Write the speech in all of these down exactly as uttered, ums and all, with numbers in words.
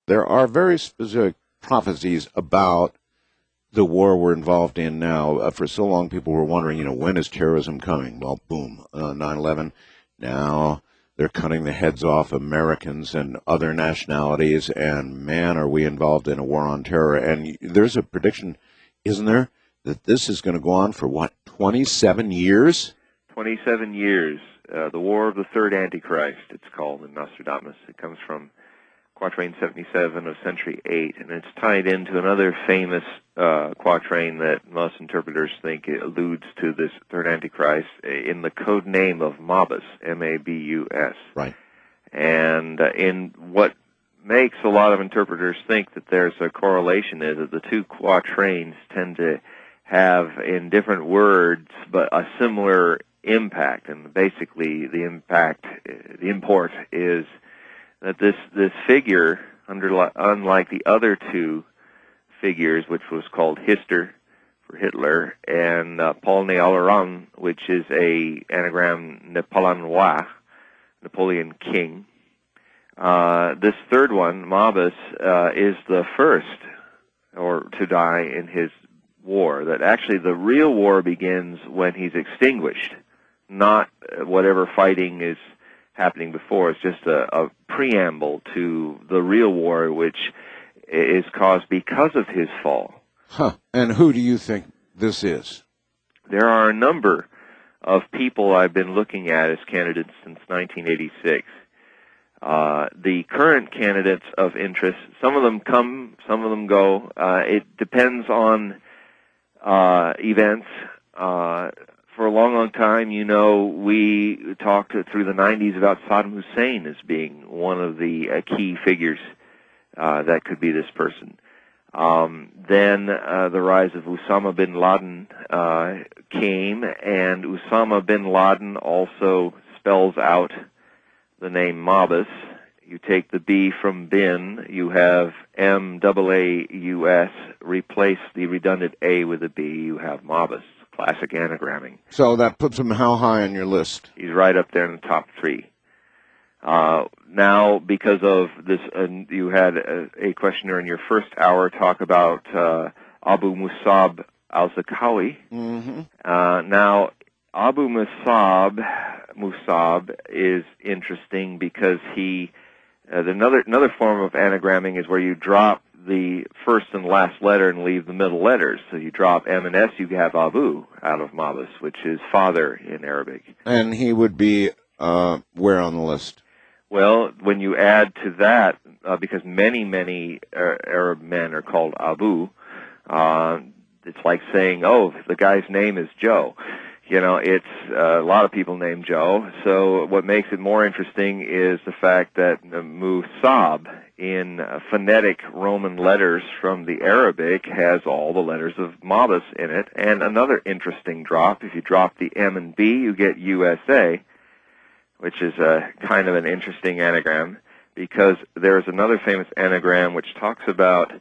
there are very specific prophecies about the war we're involved in now. Uh, for so long, people were wondering, you know, when is terrorism coming? Well, boom, uh, nine eleven. Now they're cutting the heads off Americans and other nationalities, and man, are we involved in a war on terror. And there's a prediction, isn't there, that this is going to go on for, what, twenty-seven years? twenty-seven years. Uh, the War of the Third Antichrist, it's called in Nostradamus. It comes from Quatrain seventy-seven of Century eight, and it's tied into another famous uh, quatrain that most interpreters think it alludes to this Third Antichrist in the code name of Mabus, M A B U S. Right. And uh, in what makes a lot of interpreters think that there's a correlation is that the two quatrains tend to have, in different words, but a similar impact. And basically the impact, the import is that this, this figure, under, unlike the other two figures, which was called Hister for Hitler, and uh, Paul Néaleran, which is a anagram Napoléon, Napoleon King, uh, this third one, Mabus, uh, is the first or to die in his war. That actually the real war begins when he's extinguished, not whatever fighting is happening before. It's just a, a preamble to the real war, which is caused because of his fall. Huh. And who do you think this is? There are a number of people I've been looking at as candidates since nineteen eighty-six. Uh, the current candidates of interest, some of them come, some of them go. Uh, it depends on uh, events. Uh, for a long, long time, you know, we talked through the nineties about Saddam Hussein as being one of the uh, key figures uh, that could be this person. Um, then uh, the rise of Osama bin Laden uh, came, and Osama bin Laden also spells out the name Mabus. You take the B from bin, you have M A A U S, replace the redundant A with a B, you have Mabus. Classic anagramming. So that puts him how high on your list? He's right up there in the top three. Uh, now, because of this, uh, you had a, a questioner in your first hour talk about uh, Abu Musab al-Zarqawi. Mm-hmm. Uh, now, Abu Musab, Musab is interesting because he, uh, another another form of anagramming is where you drop the first and last letter and leave the middle letters. So you drop M and S, you have Abu out of Mabus, which is father in Arabic. And he would be uh, where on the list? Well, when you add to that, uh, because many, many uh, Arab men are called Abu, uh, it's like saying, oh, the guy's name is Joe. You know, it's uh, a lot of people named Joe. So what makes it more interesting is the fact that uh, Musab in uh, phonetic Roman letters from the Arabic has all the letters of Mabus in it. And another interesting drop, if you drop the M and B, you get U S A, which is a kind of an interesting anagram, because there's another famous anagram which talks about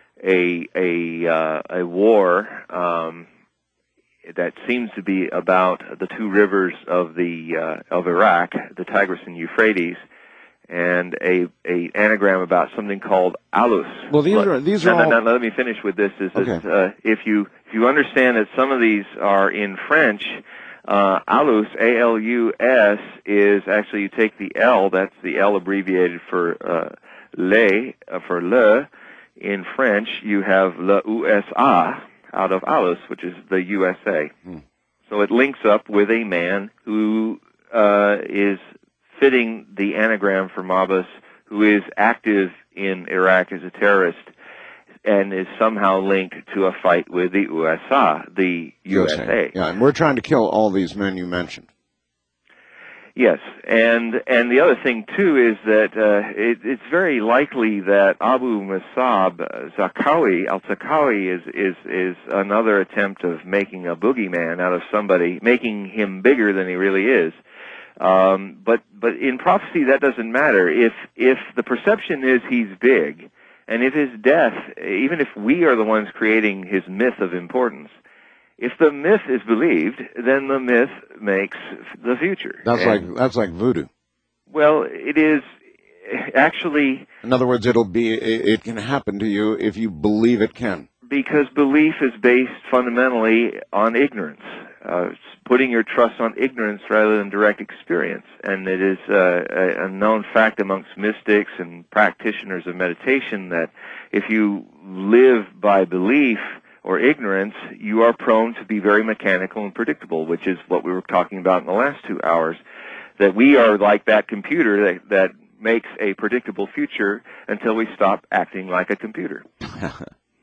a a uh, a war um, that seems to be about the two rivers of the uh, of Iraq, the Tigris and Euphrates, and a a anagram about something called alus. Well, these are these no, are no, all... no, no, let me finish with this. Is okay. that, uh, if you if you understand that some of these are in French, uh, alus, A L U S, is actually you take the L, that's the L abbreviated for uh, le, uh, for le. In French, you have le U S A out of alus, which is the U S A. Hmm. So it links up with a man who uh, is fitting the anagram for Mabus, who is active in Iraq as a terrorist and is somehow linked to a fight with the U S A, the U S A. U S A. Yeah, and we're trying to kill all these men you mentioned. Yes, and and the other thing too is that uh, it, it's very likely that Abu Musab Zarqawi al-Zarqawi is is is another attempt of making a boogeyman out of somebody, making him bigger than he really is. Um, but but in prophecy that doesn't matter. If if the perception is he's big, and if his death, even if we are the ones creating his myth of importance, if the myth is believed, then the myth makes the future. That's and, like that's like voodoo. Well, it is actually... In other words, it'll be, it, it can happen to you if you believe it can. Because belief is based fundamentally on ignorance. Uh, putting your trust on ignorance rather than direct experience. And it is uh, a, a known fact amongst mystics and practitioners of meditation that if you live by belief or ignorance, you are prone to be very mechanical and predictable, which is what we were talking about in the last two hours, that we are like that computer that, that makes a predictable future until we stop acting like a computer.